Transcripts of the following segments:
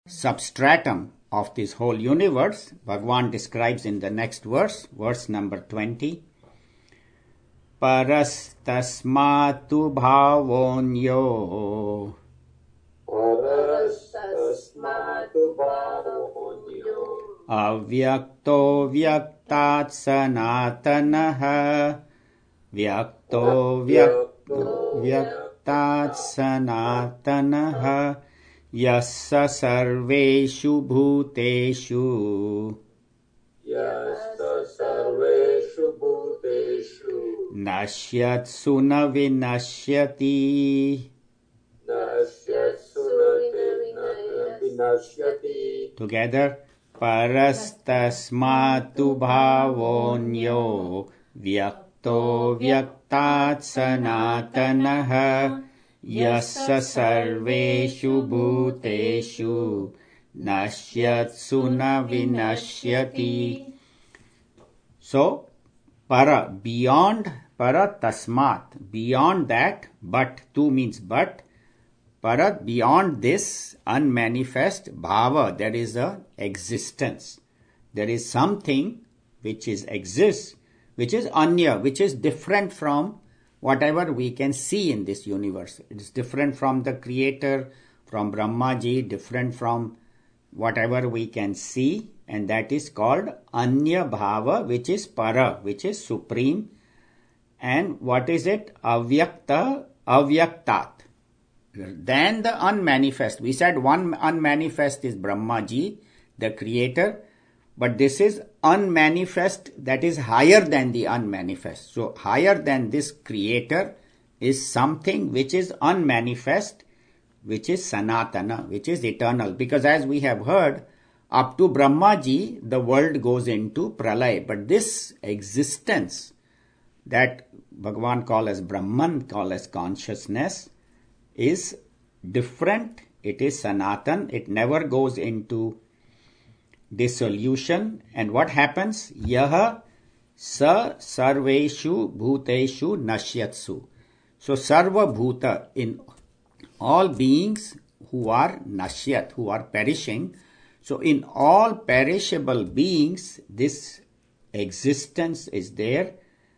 substratum of this whole universe, Bhagavan describes in the next verse, verse number 20. Parastasmatu bhavonyo avyakto vyaktat sanatanaha vyakto vyaktat sanatanaha yassa sarveshu bhuteshu nashyatsu na vinashyati. Together. Parastasmatu bhavonyo vyakto vyaktat sanatanaha yassa sarveshu bhuteshu nashyatsu na vinashyati. So, para, beyond, para tasmat, beyond that, but, tu means but, para, beyond this unmanifest bhava, there is a existence. There is something which exists, which is anya, which is different from whatever we can see in this universe. It is different from the creator, from Brahmaji, different from whatever we can see, and that is called anya bhava, which is para, which is supreme. And what is it? Avyakta, avyaktat. Then the unmanifest. We said one unmanifest is Brahmaji, the creator, but this is unmanifest, that is higher than the unmanifest. So higher than this creator is something which is unmanifest, which is Sanatana, which is eternal. Because as we have heard, up to Brahmaji, the world goes into pralay. But this existence that Bhagavan calls as Brahman, calls as consciousness, is different. It is Sanatan. It never goes into dissolution. And what happens? Yaha sa sarveshu bhuteshu nashyatsu. So sarva bhuta, in all beings who are nashyat, who are perishing. So in all perishable beings, this existence is there,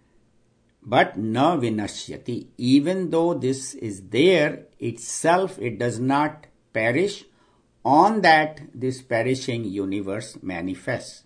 but na vinashyati. Even though this is there itself, it does not perish. On that, this perishing universe manifests.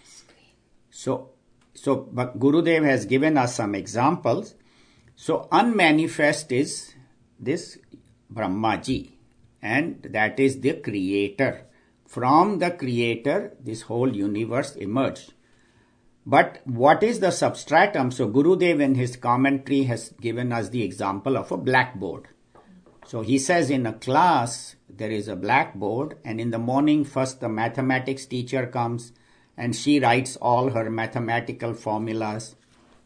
So Gurudev has given us some examples. So unmanifest is this Brahmaji, and that is the creator. From the creator, this whole universe emerged. But what is the substratum? So Gurudev in his commentary has given us the example of a blackboard. So he says in a class, there is a blackboard, and in the morning first the mathematics teacher comes and she writes all her mathematical formulas.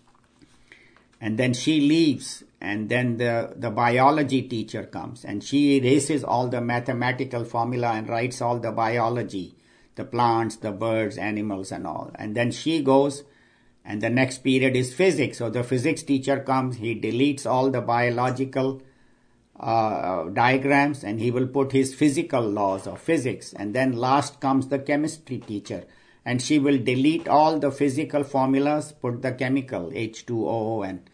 And then she leaves, and then the biology teacher comes and she erases all the mathematical formula and writes all the biology, the plants, the birds, animals and all. And then she goes, and the next period is physics. So the physics teacher comes, he deletes all the biological diagrams and he will put his physical laws of physics. And then last comes the chemistry teacher, and she will delete all the physical formulas, put the chemical H2O and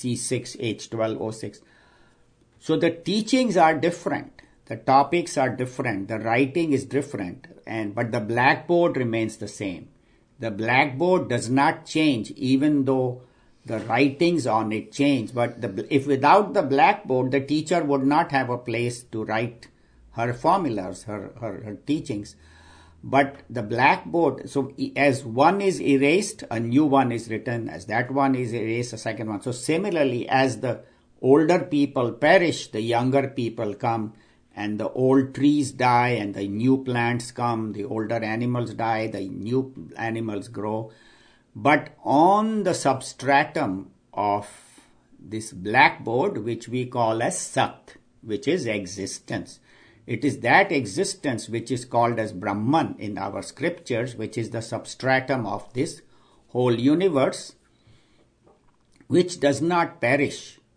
C6H12O6. So the teachings are different, the topics are different, the writing is different, but the blackboard remains the same. The blackboard does not change even though the writings on it change. But if without the blackboard, the teacher would not have a place to write her formulas, her teachings. But the blackboard, so as one is erased, a new one is written. As that one is erased, a second one. So similarly, as the older people perish, the younger people come, and the old trees die and the new plants come, the older animals die, the new animals grow. But on the substratum of this blackboard, which we call as Sat, which is existence, it is that existence which is called as Brahman in our scriptures, which is the substratum of this whole universe, which does not perish.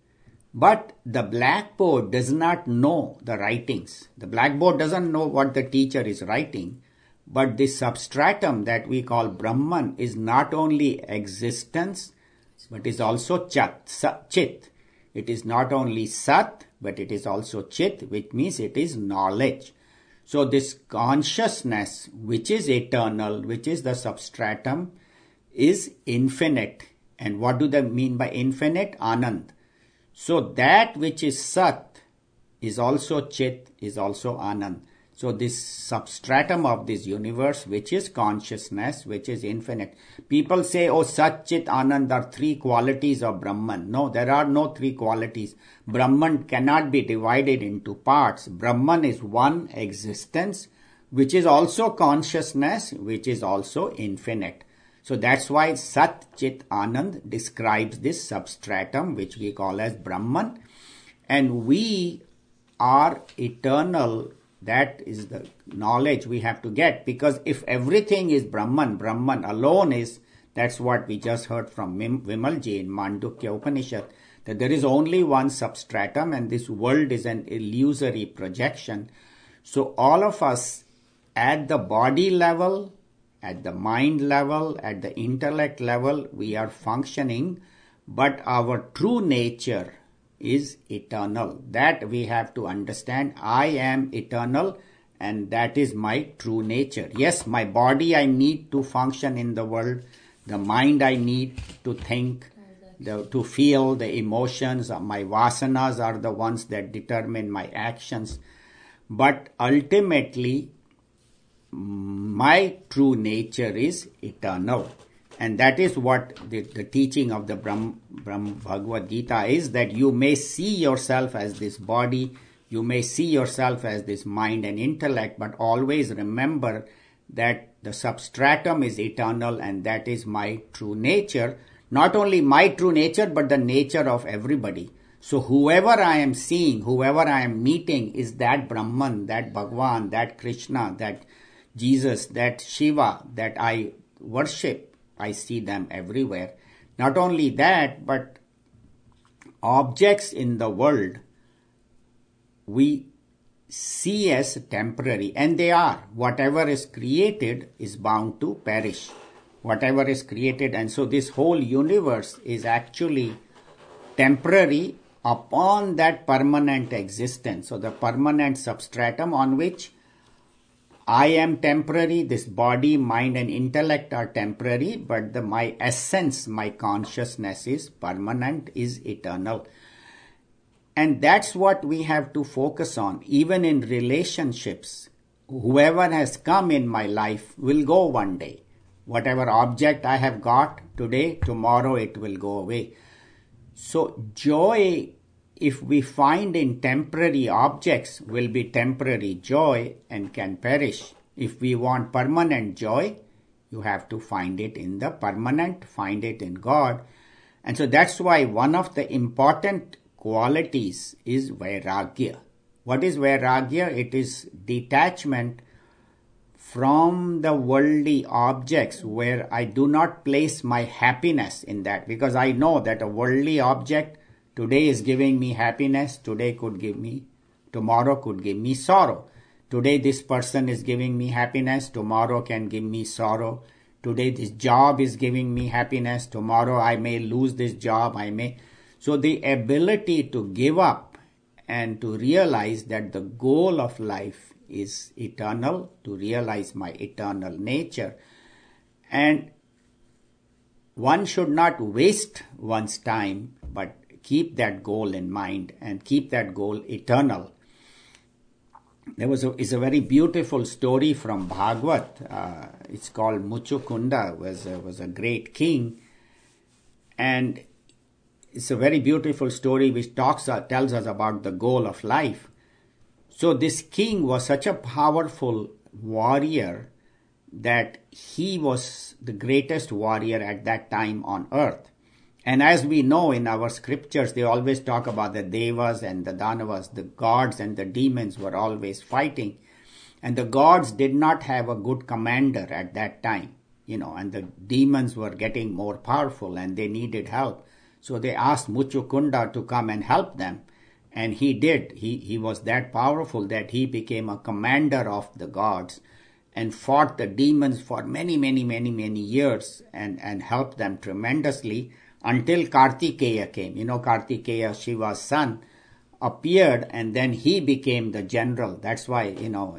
But the blackboard does not know the writings. The blackboard doesn't know what the teacher is writing. But this substratum that we call Brahman is not only existence, but is also Chit. It is not only Sat, but it is also Chit, which means it is knowledge. So this consciousness, which is eternal, which is the substratum, is infinite. And what do they mean by infinite? Anand. So that which is Sat is also Chit, is also Anand. So this substratum of this universe, which is consciousness, which is infinite. People say, oh, Sat, Chit, Anand are three qualities of Brahman. No, there are no three qualities. Brahman cannot be divided into parts. Brahman is one existence, which is also consciousness, which is also infinite. So that's why Sat, Chit, Anand describes this substratum, which we call as Brahman. And we are eternal. That is the knowledge we have to get, because if everything is Brahman, Brahman alone is, that's what we just heard from Vimalji in Mandukya Upanishad, that there is only one substratum and this world is an illusory projection. So all of us at the body level, at the mind level, at the intellect level, we are functioning, but our true nature is eternal. That we have to understand. I am eternal and that is my true nature. Yes, my body I need to function in the world. The mind I need to think, to feel the emotions. My vasanas are the ones that determine my actions. But ultimately, my true nature is eternal. And that is what the teaching of the Bhagavad Gita is, that you may see yourself as this body, you may see yourself as this mind and intellect, but always remember that the substratum is eternal and that is my true nature. Not only my true nature, but the nature of everybody. So whoever I am seeing, whoever I am meeting is that Brahman, that Bhagwan, that Krishna, that Jesus, that Shiva, that I worship. I see them everywhere. Not only that, but objects in the world we see as temporary, and they are. Whatever is created is bound to perish. Whatever is created, and so this whole universe is actually temporary upon that permanent existence. So the permanent substratum on which I am temporary, this body, mind and intellect are temporary, but my essence, my consciousness is permanent, is eternal. And that's what we have to focus on, even in relationships. Whoever has come in my life will go one day. Whatever object I have got today, tomorrow it will go away. So joy, if we find in temporary objects, will be temporary joy and can perish. If we want permanent joy, you have to find it in the permanent, find it in God. And so that's why one of the important qualities is Vairagya. What is Vairagya? It is detachment from the worldly objects where I do not place my happiness in that, because I know that a worldly object today is giving me happiness, tomorrow could give me sorrow. Today this person is giving me happiness, tomorrow can give me sorrow. Today this job is giving me happiness, tomorrow I may lose this job, So the ability to give up and to realize that the goal of life is eternal, to realize my eternal nature. And one should not waste one's time, but keep that goal in mind and keep that goal eternal. There is a very beautiful story from Bhagavad. It's called Muchukunda, was a great king, and it's a very beautiful story which tells us about the goal of life. So this king was such a powerful warrior that he was the greatest warrior at that time on earth. And as we know in our scriptures, they always talk about the Devas and the Danavas, the gods and the demons were always fighting. And the gods did not have a good commander at that time, and the demons were getting more powerful and they needed help. So they asked Muchukunda to come and help them. And he did. He was that powerful that he became a commander of the gods and fought the demons for many years and helped them tremendously until Kartikeya came. You know, Kartikeya, Shiva's son, appeared, and then he became the general. That's why,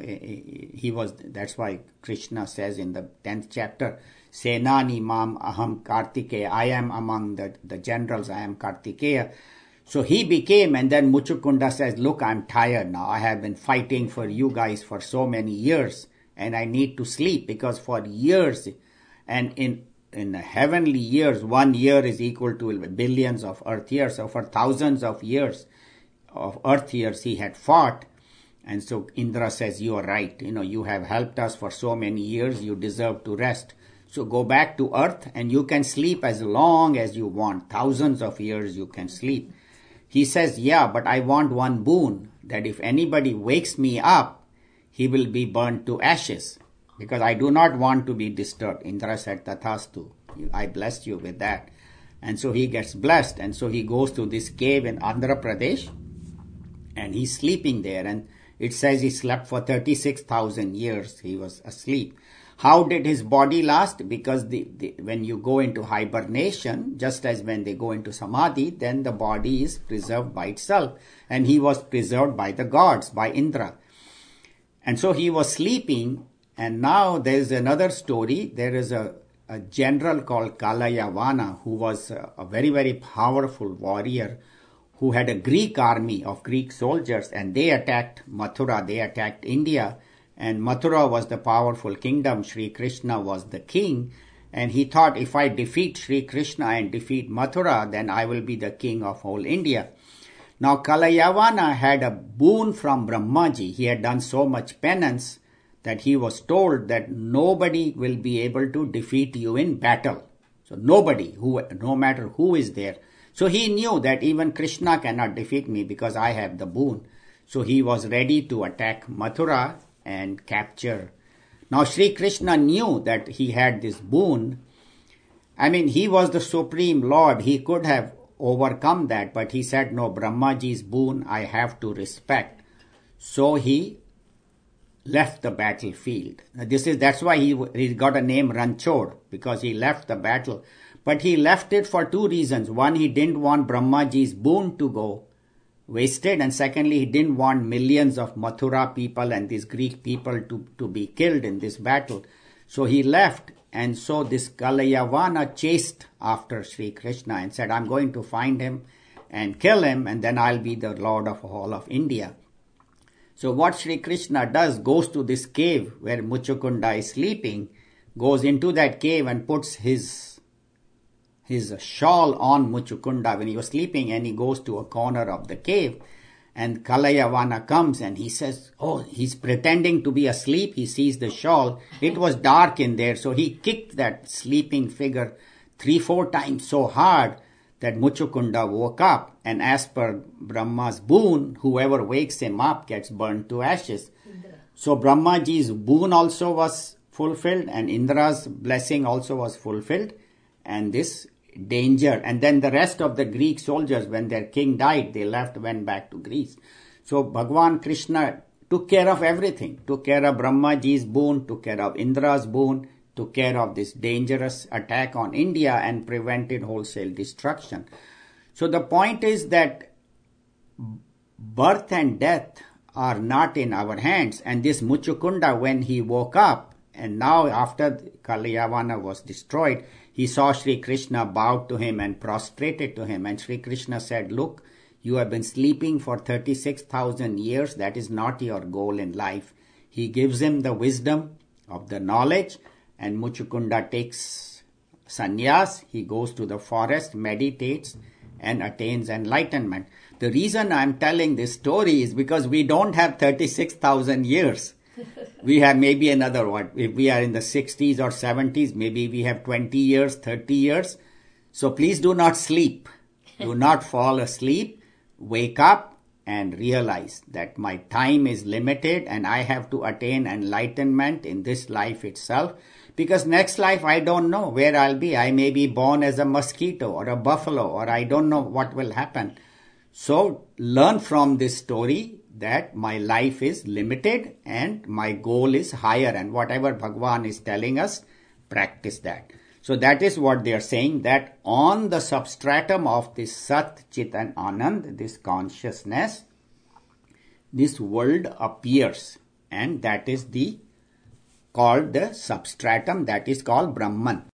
that's why Krishna says in the 10th chapter, Senani mam aham Kartikeya, I am among the generals, I am Kartikeya. So he became, and then Muchukunda says, look, I'm tired now. I have been fighting for you guys for so many years, and I need to sleep, because for years, and in heavenly years, 1 year is equal to billions of earth years. So for thousands of years, of earth years, he had fought. And so Indra says, you are right. You have helped us for so many years. You deserve to rest. So go back to earth and you can sleep as long as you want. Thousands of years you can sleep. He says, yeah, but I want one boon, that if anybody wakes me up, he will be burnt to ashes, because I do not want to be disturbed. Indra said, Tathastu. I blessed you with that. And so he gets blessed. And so he goes to this cave in Andhra Pradesh. And he's sleeping there, and it says he slept for 36,000 years. He was asleep. How did his body last? Because when you go into hibernation, just as when they go into samadhi, then the body is preserved by itself. And he was preserved by the gods, by Indra. And so he was sleeping, and now there's another story. There is a general called Kalayavana, who was a very powerful warrior, who had a Greek army of Greek soldiers, and they attacked Mathura, they attacked India, and Mathura was the powerful kingdom, Sri Krishna was the king, and he thought, if I defeat Sri Krishna and defeat Mathura, then I will be the king of whole India. Now Kalayavana had a boon from Brahmaji. He had done so much penance that he was told that nobody will be able to defeat you in battle. So nobody, no matter who is there. So he knew that even Krishna cannot defeat me because I have the boon. So he was ready to attack Mathura and capture. Now Sri Krishna knew that he had this boon. I mean, he was the supreme Lord. He could have overcome that, but he said, no, Brahmaji's boon I have to respect. So he left the battlefield. That's why he got a name Ranchod, because he left the battle. But he left it for two reasons. One, he didn't want Brahmaji's boon to go wasted. And secondly, he didn't want millions of Mathura people and these Greek people to be killed in this battle. So he left. And so this Kalayavana chased after Sri Krishna and said, I'm going to find him and kill him, and then I'll be the Lord of all of India. So what Sri Krishna does, goes to this cave where Muchukunda is sleeping, goes into that cave and puts his shawl on Muchukunda when he was sleeping, and he goes to a corner of the cave, and Kalayavana comes and he says, oh, he's pretending to be asleep. He sees the shawl. It was dark in there, so he kicked that sleeping figure 3-4 times so hard that Muchukunda woke up, and as per Brahma's boon, whoever wakes him up gets burned to ashes. So Brahmaji's boon also was fulfilled, and Indra's blessing also was fulfilled, and this danger. And then the rest of the Greek soldiers, when their king died, they went back to Greece. So Bhagwan Krishna took care of everything, took care of Brahmaji's boon, took care of Indra's boon, took care of this dangerous attack on India, and prevented wholesale destruction. So the point is that birth and death are not in our hands. And this Muchukunda, when he woke up, and now after Kalayavana was destroyed, he saw Sri Krishna bowed to him and prostrated to him. And Sri Krishna said, look, you have been sleeping for 36,000 years. That is not your goal in life. He gives him the wisdom of the knowledge, and Muchukunda takes sannyas. He goes to the forest, meditates, and attains enlightenment. The reason I'm telling this story is because we don't have 36,000 years. We have maybe another one. If we are in the 60s or 70s, maybe we have 20 years, 30 years. So please do not sleep. Do not fall asleep. Wake up and realize that my time is limited and I have to attain enlightenment in this life itself, because next life I don't know where I'll be. I may be born as a mosquito or a buffalo, or I don't know what will happen. So learn from this story that my life is limited and my goal is higher, and whatever Bhagwan is telling us, practice that. So that is what they are saying, that on the substratum of this Sat, Chit and Anand, this consciousness, this world appears, and that is called the substratum, that is called Brahman.